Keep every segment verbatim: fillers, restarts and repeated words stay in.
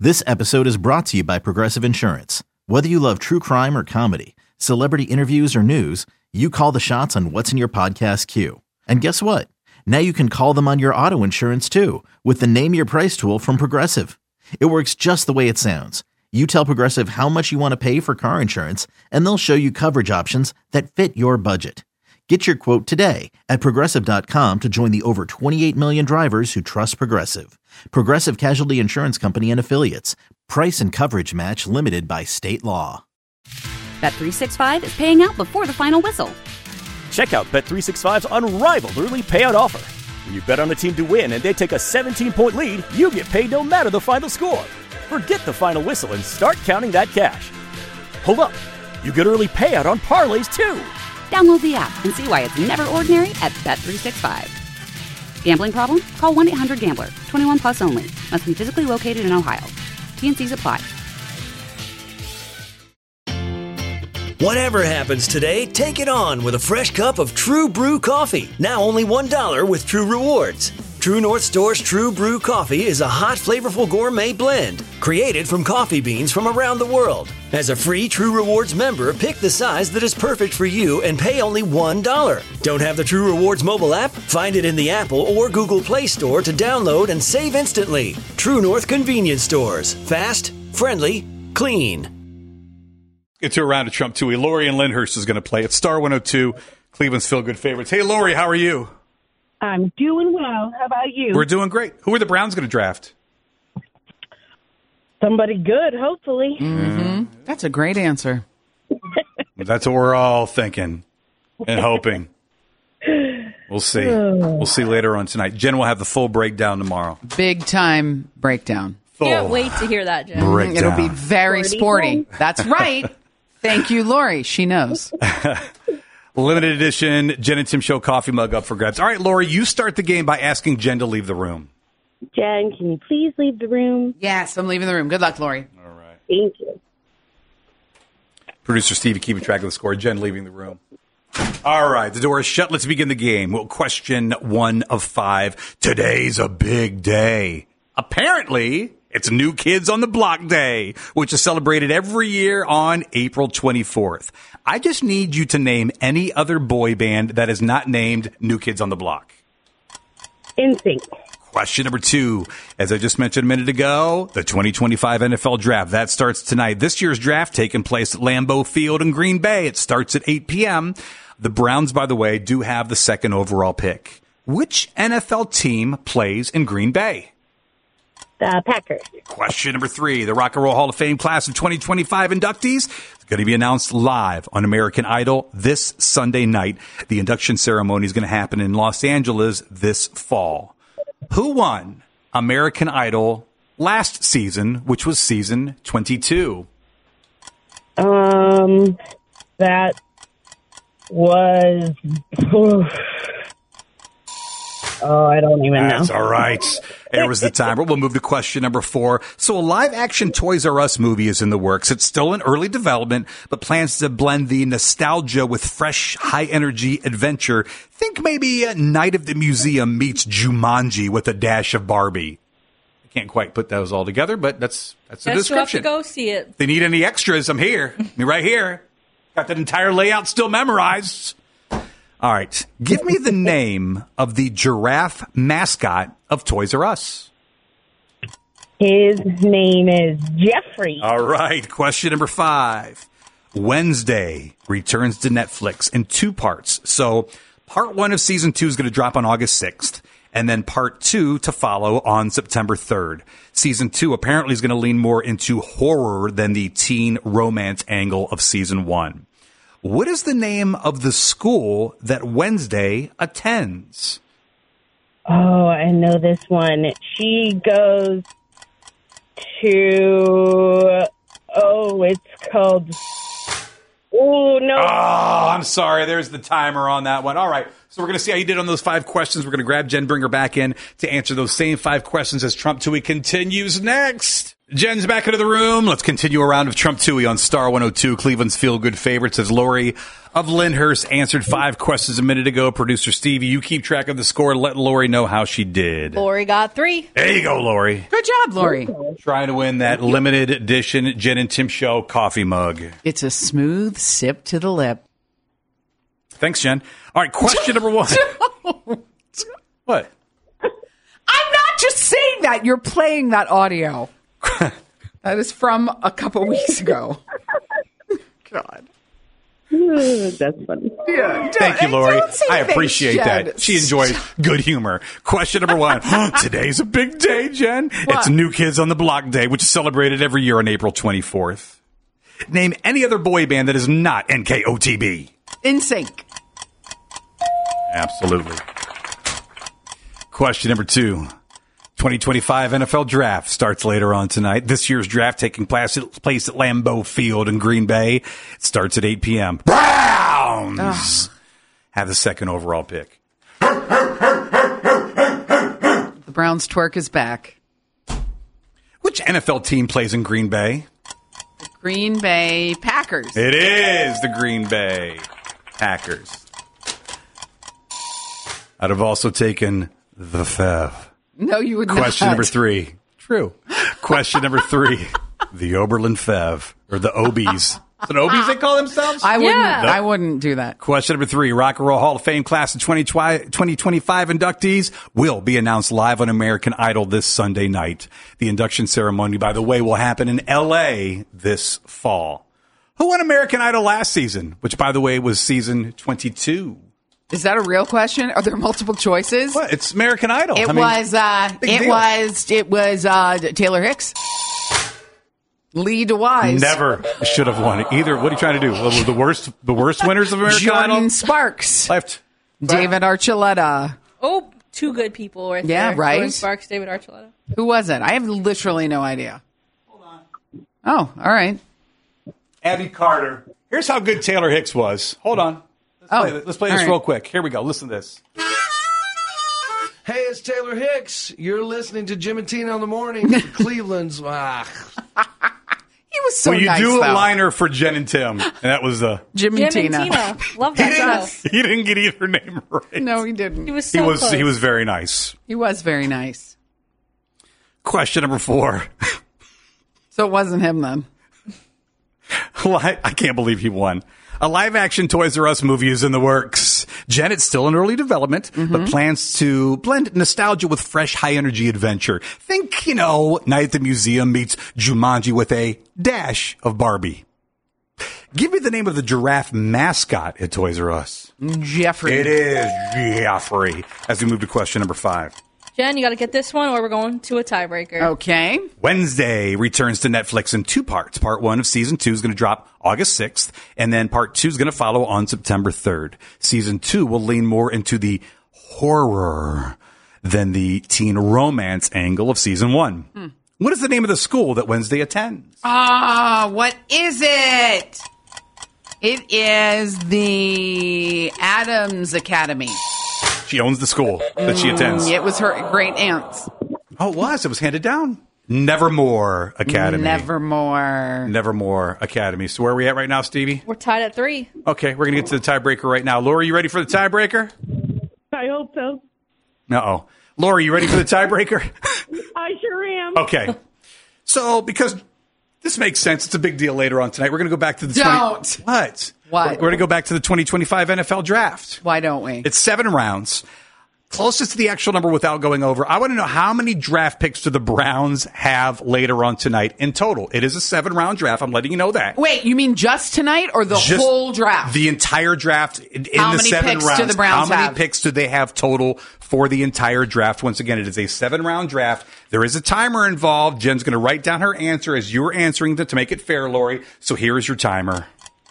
This episode is brought to you by Progressive Insurance. Whether you love true crime or comedy, celebrity interviews or news, you call the shots on what's in your podcast queue. And guess what? Now you can call them on your auto insurance too with the Name Your Price tool from Progressive. It works just the way it sounds. You tell Progressive how much you want to pay for car insurance, and they'll show you coverage options that fit your budget. Get your quote today at Progressive dot com to join the over twenty-eight million drivers who trust Progressive. Progressive Casualty Insurance Company and Affiliates. Price and coverage match limited by state law. Bet three sixty-five is paying out before the final whistle. Check out Bet three sixty-five's unrivaled early payout offer. When you bet on a team to win and they take a seventeen-point lead, you get paid no matter the final score. Forget the final whistle and start counting that cash. Hold up. You get early payout on parlays, too. Download the app and see why it's never ordinary at Bet three sixty-five. Gambling problem? Call one eight hundred gambler. twenty-one plus only. Must be physically located in Ohio. T and C's apply. Whatever happens today, take it on with a fresh cup of True Brew coffee. Now only one dollar with True Rewards. True North Store's True Brew coffee is a hot, flavorful gourmet blend created from coffee beans from around the world. As a free True Rewards member, pick the size that is perfect for you and pay only one dollar. Don't have the True Rewards mobile app? Find it in the Apple or Google Play Store to download and save instantly. True North Convenience Stores. Fast, friendly, clean. Get to a round of Trump Tui. Lori and Lyndhurst is going to play. It's Star one oh two, Cleveland's Feel Good favorites. Hey, Lori, how are you? I'm doing well. How about you? We're doing great. Who are the Browns going to draft? Somebody good, hopefully. Mm-hmm. That's a great answer. That's what we're all thinking and hoping. We'll see. We'll see later on tonight. Jen will have the full breakdown tomorrow. Big time breakdown. Full Can't wait to hear that, Jen. breakdown. It'll be very sporty. That's right. Thank you, Lori. She knows. Limited edition Jen and Tim Show coffee mug up for grabs. All right, Lori, you start the game by asking Jen to leave the room. Jen, can you please leave the room? Yes, I'm leaving the room. Good luck, Lori. All right. Thank you. Producer Steve, keeping track of the score. Jen leaving the room. All right, the door is shut. Let's begin the game. Well, question one of five. Today's a big day. Apparently, it's New Kids on the Block Day, which is celebrated every year on April twenty-fourth. I just need you to name any other boy band that is not named New Kids on the Block. N Sync. Question number two. As I just mentioned a minute ago, the twenty twenty-five N F L Draft. That starts tonight. This year's draft taking place at Lambeau Field in Green Bay. It starts at eight p.m. The Browns, by the way, do have the second overall pick. Which N F L team plays in Green Bay? The Packers. Question number three. The Rock and Roll Hall of Fame class of twenty twenty-five inductees is going to be announced live on American Idol this Sunday night. The induction ceremony is going to happen in Los Angeles this fall. Who won American Idol last season, which was season twenty-two? Um, that was... Oh, I don't even know. That's all right. There was the timer. We'll move to question number four. So a live-action Toys R Us movie is in the works. It's still in early development, but plans to blend the nostalgia with fresh, high-energy adventure. Think maybe a Night of the Museum meets Jumanji with a dash of Barbie. I can't quite put those all together, but that's that's the Guess you'll have description. to go see it. If they need any extras, I'm here. Me right here. Got that entire layout still memorized. All right. Give me the name of the giraffe mascot of Toys R Us. His name is Jeffrey. All right. Question number five. Wednesday returns to Netflix in two parts. So part one of season two is going to drop on August sixth, and then part two to follow on September third. Season two apparently is going to lean more into horror than the teen romance angle of season one. What is the name of the school that Wednesday attends? Oh, I know this one. She goes to, oh, it's called, oh, no. Oh, I'm sorry. There's the timer on that one. All right. So we're going to see how you did on those five questions. We're going to grab Jen, bring her back in to answer those same five questions as Trump Tui continues next. Jen's back into the room. Let's continue a round of Trump Tooie on Star one oh two, Cleveland's feel-good favorites, as Lori of Lyndhurst answered five questions a minute ago. Producer Stevie, you keep track of the score. Let Lori know how she did. Lori got three. There you go, Lori. Good job, Lori. Trying to win that limited edition Jen and Tim Show coffee mug. It's a smooth sip to the lip. Thanks, Jen. All right, question number one. What? I'm not just saying that. You're playing that audio. That is from a couple weeks ago. God. That's funny. Yeah, Thank you, Lori. I appreciate thanks, that. Jen. She enjoys good humor. Question number one. Today's a big day, Jen. What? It's New Kids on the Block Day, which is celebrated every year on April twenty-fourth. Name any other boy band that is not N K O T B. In sync. Absolutely. Question number two. twenty twenty-five N F L Draft starts later on tonight. This year's draft taking place at, place at Lambeau Field in Green Bay. It starts at eight p.m. Browns Ugh. have the second overall pick. The Browns twerk is back. Which N F L team plays in Green Bay? The Green Bay Packers. It is the Green Bay Packers. I'd have also taken the F E V. No, you would not. Question number three. True. Question number three. The Oberlin F E V, or the Obies. Is it Obies they call themselves? I wouldn't. Yeah. I wouldn't do that. Question number three. Rock and Roll Hall of Fame class of twenty twenty-five inductees will be announced live on American Idol this Sunday night. The induction ceremony, by the way, will happen in L A this fall. Who won American Idol last season? Which, by the way, was season twenty-two. Is that a real question? Are there multiple choices? What? It's American Idol. It I mean, was. Uh, big it deal. was. It was uh, Taylor Hicks. Lee DeWise. Never should have won it either. What are you trying to do? The worst, the worst winners of American Jordan Idol. Sparks. Left. David Archuleta. Oh, two good people right Yeah, there. right? Jordan Sparks, David Archuleta. Who was it? I have literally no idea. Hold on. Oh, all right. Abby Carter. Here's how good Taylor Hicks was. Hold on. Let's Oh, play, this. Let's play all this right. real quick. Here we go. Listen to this. Hey, it's Taylor Hicks. You're listening to Jim and Tina in the morning. Cleveland's. Ah. He was so well, you nice, do a though. liner for Jen and Tim, and that was uh, Jim, Jim and Tina. and Tina. Love he that didn't, show. he didn't get either name right. No, he didn't. He was He so was close. he was very nice. He was very nice. Question number four. So it wasn't him then. Well, I, I can't believe he won. A live-action Toys R Us movie is in the works. Jen, it's still in early development, Mm-hmm. but plans to blend nostalgia with fresh, high-energy adventure. Think, you know, Night at the Museum meets Jumanji with a dash of Barbie. Give me the name of the giraffe mascot at Toys R Us. Jeffrey. It is Jeffrey. As we move to question number five. Jen, you got to get this one, or we're going to a tiebreaker. Okay. Wednesday returns to Netflix in two parts. Part one of season two is going to drop August sixth, and then part two is going to follow on September third. Season two will lean more into the horror than the teen romance angle of season one. Hmm. What is the name of the school that Wednesday attends? Ah, what is it? It is the Adams Academy. She owns the school that she attends. It was her great aunt's. Oh, it was. It was handed down. Nevermore Academy. Nevermore. Nevermore Academy. So where are we at right now, Stevie? We're tied at three. Okay, we're going to get to the tiebreaker right now. Lori, you ready for the tiebreaker? I hope so. Uh-oh. Lori, you ready for the tiebreaker? I sure am. Okay. So, because this makes sense, it's a big deal later on tonight. We're going to go back to the Don't. twenty What? What? We're, we're going to go back to the twenty twenty-five N F L Draft. Why don't we? It's seven rounds. Closest to the actual number without going over. I want to know how many draft picks do the Browns have later on tonight in total. It is a seven-round draft. I'm letting you know that. Wait, you mean just tonight or the Just whole draft? The entire draft in, in How the many seven picks rounds. do the Browns how many have? picks do they have total for the entire draft? Once again, it is a seven-round draft. There is a timer involved. Jen's going to write down her answer as you're answering it to make it fair, Lori. So here is your timer.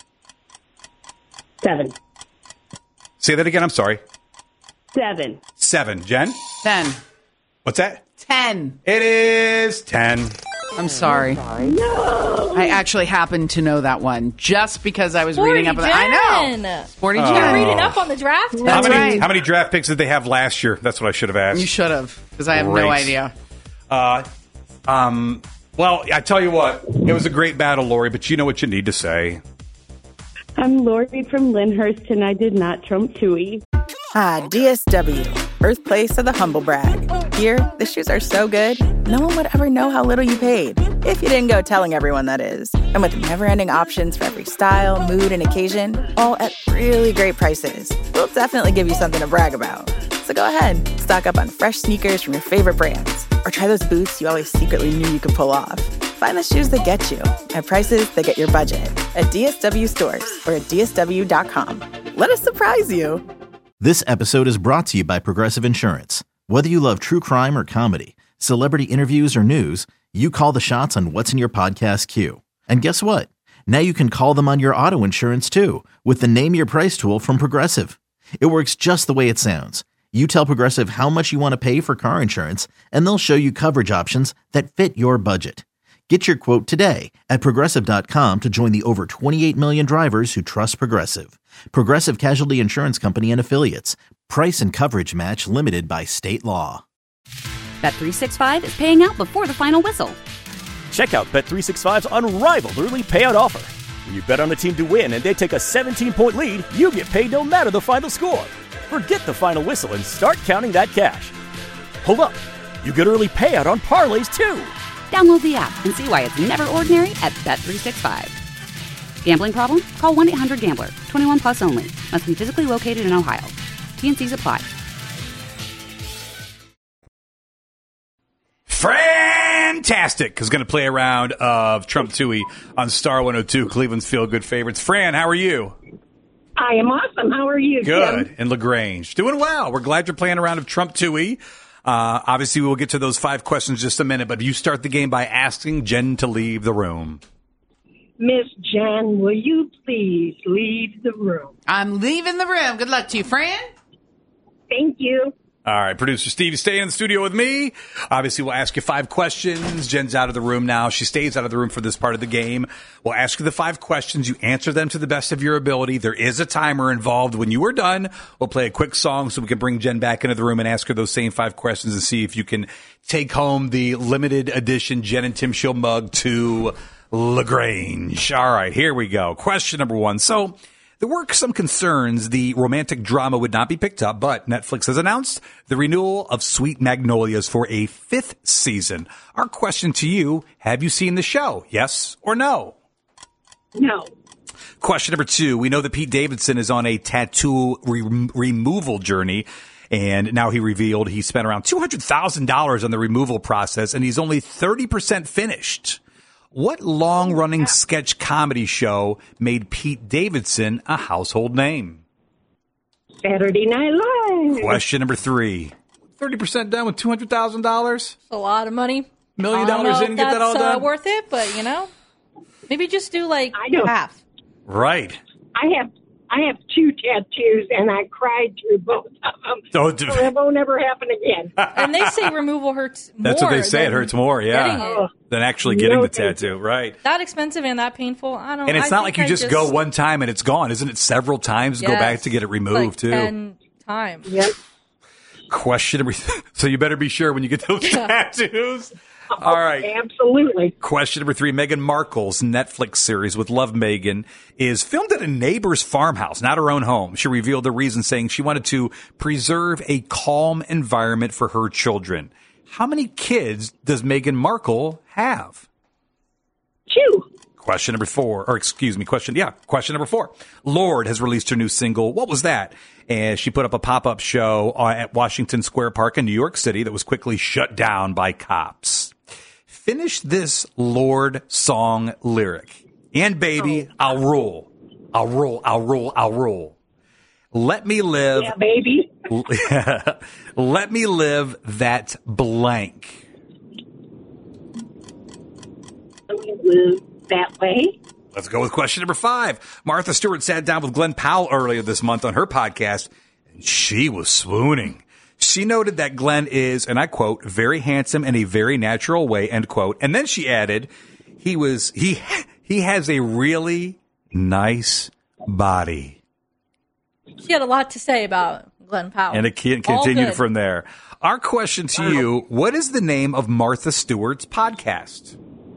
Seven. Say that again. I'm sorry. Seven. Seven. Jen? Ten. What's that? Ten. It is ten. I'm sorry. No. I actually happen to know that one just because I was reading up on it. I know. Jen. Sporty Oh. Jen. You're reading up on the draft? How That's many, right. how many draft picks did they have last year? That's what I should have asked. You should have, because I have Great. no idea. Uh, um, Well, I tell you what, it was a great battle, Lori, but you know what you need to say. I'm Lori from Lyndhurst, and I did not trump Tui. Ah, D S W, birthplace of the humble brag. Here, the shoes are so good, no one would ever know how little you paid. If you didn't go telling everyone, that is. And with never-ending options for every style, mood, and occasion, all at really great prices, we'll definitely give you something to brag about. So go ahead, stock up on fresh sneakers from your favorite brands, or try those boots you always secretly knew you could pull off. Find the shoes that get you at prices that get your budget at D S W stores or at D S W dot com. Let us surprise you. This episode is brought to you by Progressive Insurance. Whether you love true crime or comedy, celebrity interviews or news, you call the shots on what's in your podcast queue. And guess what? Now you can call them on your auto insurance too with the Name Your Price tool from Progressive. It works just the way it sounds. You tell Progressive how much you want to pay for car insurance, and they'll show you coverage options that fit your budget. Get your quote today at Progressive dot com to join the over twenty-eight million drivers who trust Progressive. Progressive Casualty Insurance Company and Affiliates. Price and coverage match limited by state law. Bet three sixty-five is paying out before the final whistle. Check out Bet three sixty-five's unrivaled early payout offer. When you bet on a team to win and they take a seventeen-point lead, you get paid no matter the final score. Forget the final whistle and start counting that cash. Hold up. You get early payout on parlays, too. Download the app and see why it's never ordinary at Bet three sixty-five. Gambling problem? Call one eight hundred gambler. twenty-one plus only. Must be physically located in Ohio. T N Cs apply. Fantastic is going to play a round of Trump Tui on Star one oh two, Cleveland's Feel Good Favorites. Fran, how are you? I am awesome. How are you, Good. Tim? And LaGrange. Doing well. We're glad you're playing a round of Trump Tui. Uh, obviously, we'll get to those five questions in just a minute, but you start the game by asking Jen to leave the room. Miss Jen, will you please leave the room? I'm leaving the room. Good luck to you, Fran. Thank you. All right, producer Steve, stay in the studio with me. Obviously, we'll ask you five questions. Jen's out of the room now. She stays out of the room for this part of the game. We'll ask you the five questions. You answer them to the best of your ability. There is a timer involved. When you are done, we'll play a quick song so we can bring Jen back into the room and ask her those same five questions and see if you can take home the limited edition Jen and Tim Show mug to LaGrange. All right, here we go. Question number one. So, there were some concerns the romantic drama would not be picked up, but Netflix has announced the renewal of Sweet Magnolias for a fifth season. Our question to you, have you seen the show? Yes or no? No. Question number two, we know that Pete Davidson is on a tattoo re- removal journey, and now he revealed he spent around two hundred thousand dollars on the removal process, and he's only thirty percent finished. What long-running sketch comedy show made Pete Davidson a household name? Saturday Night Live. Question number three. thirty percent done with two hundred thousand dollars? A lot of money. Million I don't dollars know in, if get that all that's, done? Uh, worth it, but, you know, maybe just do, like, I know. half. Right. I have I have two tattoos, and I cried through both of them. Oh, d- so it won't ever happen again. And they say removal hurts more. That's what they say. It than hurts more, getting yeah, it. than actually getting No, the thank tattoo. Right. That expensive and that painful. I don't. And it's I not like think you I just, go one time and it's gone. Isn't it several times to go Yes. back to get it removed, like too? ten times. Yep. Question number th- So you better be sure when you get those Yeah. tattoos. All right. Absolutely. Question number three. Meghan Markle's Netflix series with Love Meghan is filmed at a neighbor's farmhouse, not her own home. She revealed the reason, saying she wanted to preserve a calm environment for her children. How many kids does Meghan Markle have? Two. Question number four, or excuse me, question, yeah, question number four. Lorde has released her new single. What was that? And she put up a pop-up show at Washington Square Park in New York City that was quickly shut down by cops. Finish this Lorde song lyric. And baby, oh. I'll rule. I'll rule, I'll rule, I'll rule. Let me live. Yeah, baby. Let me live that blank. Let me live that way. Let's go with question number five. Martha Stewart sat down with Glenn Powell earlier this month on her podcast, and she was swooning. She noted that Glenn is, and I quote, very handsome in a very natural way, end quote. And then she added, he was, he, he has a really nice body. She had a lot to say about Glenn Powell. And it can't continue from there. Our question to you, what is the name of Martha Stewart's podcast?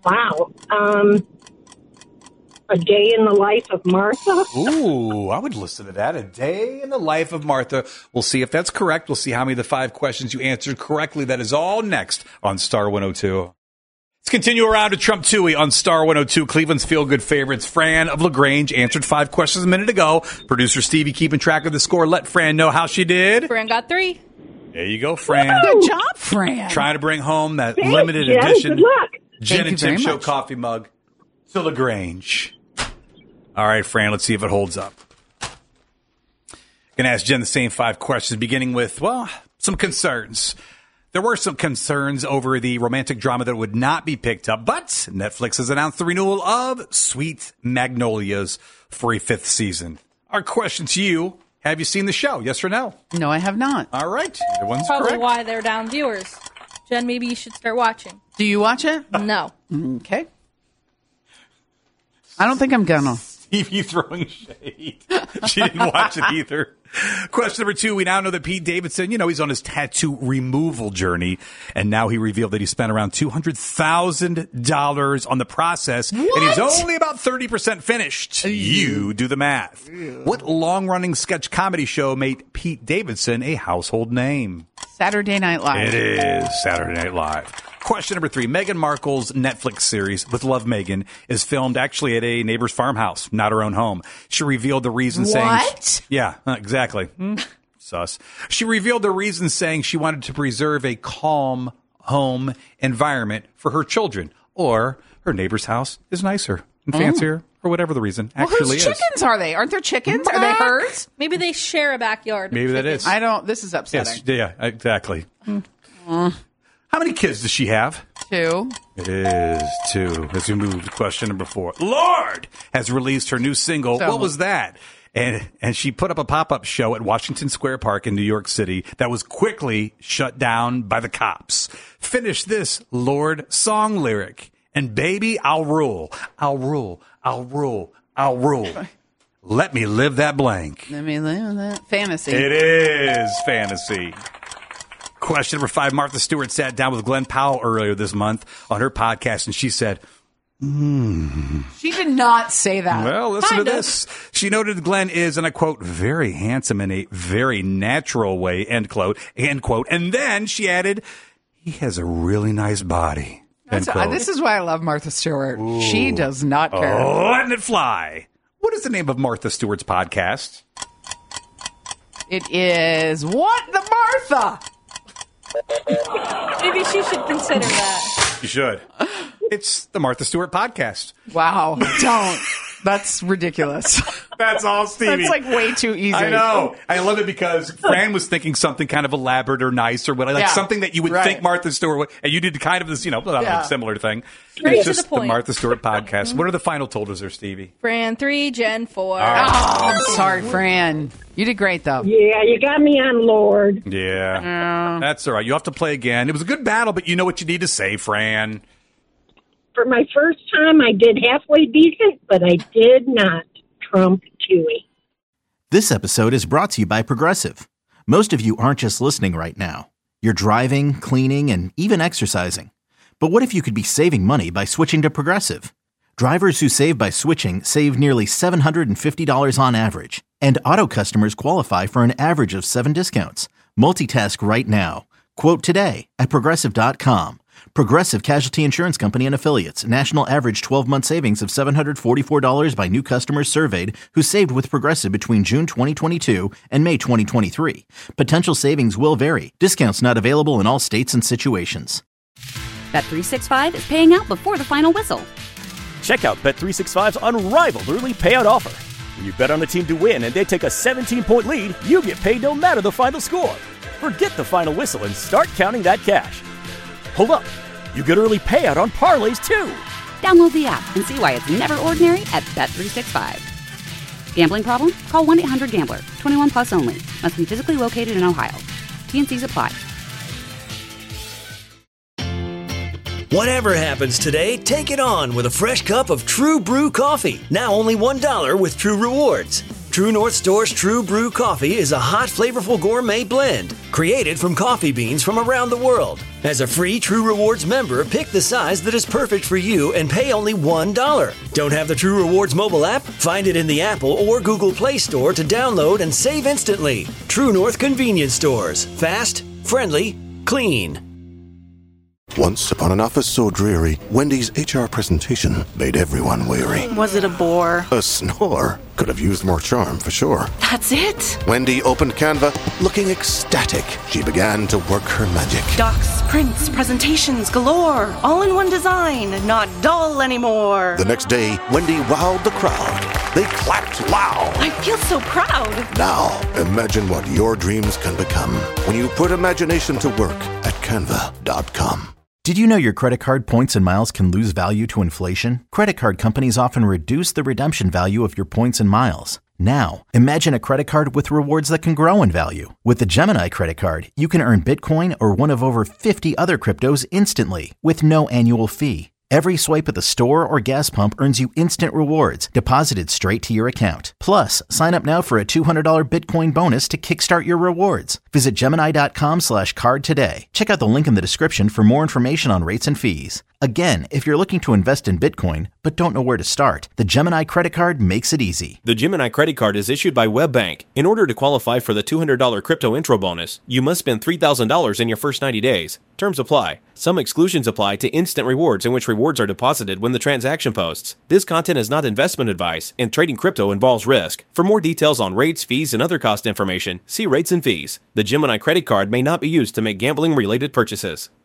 Wow. Um, a day in the life of Martha. Ooh, I would listen to that. A day in the life of Martha. We'll see if that's correct. We'll see how many of the five questions you answered correctly. That is all next on Star one oh two. Let's continue around to Trump Toohey on Star one oh two. Cleveland's feel-good favorites. Fran of LaGrange answered five questions a minute ago. Producer Stevie keeping track of the score. Let Fran know how she did. Fran got three. There you go, Fran. Good job, Fran. Trying to bring home that Thanks, limited Jen. edition Good luck. Jen Thank and you Tim very Show much. coffee mug to LaGrange. All right, Fran, let's see if it holds up. Going to ask Jen the same five questions, beginning with, well, some concerns. There were some concerns over the romantic drama that would not be picked up, but Netflix has announced the renewal of Sweet Magnolias for a fifth season. Our question to you, have you seen the show, yes or no? No, I have not. All right, either one's Probably correct. why they're down viewers. Jen, maybe you should start watching. Do you watch it? No. Okay. I don't think I'm gonna. Stevie throwing shade. She didn't watch it either. Question number two. We now know that Pete Davidson, you know, he's on his tattoo removal journey. And now he revealed that he spent around two hundred thousand dollars on the process. What? And he's only about thirty percent finished. You do the math. What long-running sketch comedy show made Pete Davidson a household name? Saturday Night Live. It is Saturday Night Live. Question number three. Meghan Markle's Netflix series, With Love, Meghan, is filmed actually at a neighbor's farmhouse, not her own home. She revealed the reason saying... What? Yeah, uh, exactly. Hmm. Sus. She revealed the reason saying she wanted to preserve a calm home environment for her children. Or her neighbor's house is nicer and fancier, or whatever the reason Well, actually whose is. chickens are they? Aren't there chickens? Are they hers? Maybe they share a backyard. Maybe that is. I don't. This is upsetting. Yes, yeah, exactly. How many kids does she have? Two. It is two. As we move to question number four. Lorde has released her new single. So- What was that? And and she put up a pop-up show at Washington Square Park in New York City that was quickly shut down by the cops. Finish this Lorde song lyric. And baby, I'll rule. I'll rule. I'll rule. I'll rule. Let me live that blank. Let me live that fantasy. It is fantasy. Question number five. Martha Stewart sat down with Glenn Powell earlier this month on her podcast, and she said, mm. She did not say that. Well, listen Kind to of. this. She noted Glenn is, and I quote, very handsome in a very natural way, end quote, end quote. And then she added, he has a really nice body. End That's- uh, quote. this is why I love Martha Stewart. She does not care. Oh, letting it fly. What is the name of Martha Stewart's podcast? It is What the Martha? Maybe she should consider that. You should. It's the Martha Stewart podcast. Wow. Don't. That's ridiculous. That's all, Stevie. That's like way too easy. I know. I love it because Fran was thinking something kind of elaborate or nice or what, like Yeah. something that you would Right. think Martha Stewart would, and you did kind of this, you know, not Yeah. a similar thing. Straight it's to just the point. Martha Stewart podcast. What are the final totals there, Stevie? Fran three, Jen four. Oh, I'm sorry, Fran. You did great, though. Yeah, you got me on Lord. Yeah. That's all right. You have to play again. It was a good battle, but you know what you need to say, Fran. For my first time, I did halfway decent, but I did not trump Toohey. This episode is brought to you by Progressive. Most of you aren't just listening right now. You're driving, cleaning, and even exercising. But what if you could be saving money by switching to Progressive? Drivers who save by switching save nearly seven hundred fifty dollars on average. And auto customers qualify for an average of seven discounts. Multitask right now. Quote today at Progressive dot com. Progressive Casualty Insurance Company and Affiliates. National average twelve-month savings of seven hundred forty-four dollars by new customers surveyed who saved with Progressive between June twenty twenty-two and May twenty twenty-three. Potential savings will vary. Discounts not available in all states and situations. Bet three sixty-five is paying out before the final whistle. Check out Bet three sixty-five's unrivaled early payout offer. When you bet on a team to win and they take a seventeen-point lead, you get paid no matter the final score. Forget the final whistle and start counting that cash. Hold up. You get early payout on parlays, too. Download the app and see why it's never ordinary at Bet three sixty-five. Gambling problem? Call one eight hundred gambler. twenty-one plus only. Must be physically located in Ohio. T N Cs apply. Whatever happens today, take it on with a fresh cup of True Brew coffee. Now only one dollar with True Rewards. True North Store's True Brew Coffee is a hot, flavorful gourmet blend created from coffee beans from around the world. As a free True Rewards member, pick the size that is perfect for you and pay only one dollar. Don't have the True Rewards mobile app? Find it in the Apple or Google Play Store to download and save instantly. True North Convenience Stores. Fast, friendly, clean. Once upon an office so dreary, Wendy's H R presentation made everyone weary. Was it a bore? A snore. Could have used more charm, for sure. That's it? Wendy opened Canva, looking ecstatic. She began to work her magic. Docs, prints, presentations galore. All in one design, not dull anymore. The next day, Wendy wowed the crowd. They clapped loud. I feel so proud. Now, imagine what your dreams can become when you put imagination to work at canva dot com. Did you know your credit card points and miles can lose value to inflation? Credit card companies often reduce the redemption value of your points and miles. Now, imagine a credit card with rewards that can grow in value. With the Gemini credit card, you can earn Bitcoin or one of over fifty other cryptos instantly with no annual fee. Every swipe at the store or gas pump earns you instant rewards deposited straight to your account. Plus, sign up now for a two hundred dollars Bitcoin bonus to kickstart your rewards. Visit Gemini.com slash card today. Check out the link in the description for more information on rates and fees. Again, if you're looking to invest in Bitcoin but don't know where to start, the Gemini credit card makes it easy. The Gemini credit card is issued by WebBank. In order to qualify for the two hundred dollars crypto intro bonus, you must spend three thousand dollars in your first ninety days. Terms apply. Some exclusions apply to instant rewards in which rewards are deposited when the transaction posts. This content is not investment advice, and trading crypto involves risk. For more details on rates, fees, and other cost information, see rates and fees. The Gemini credit card may not be used to make gambling-related purchases.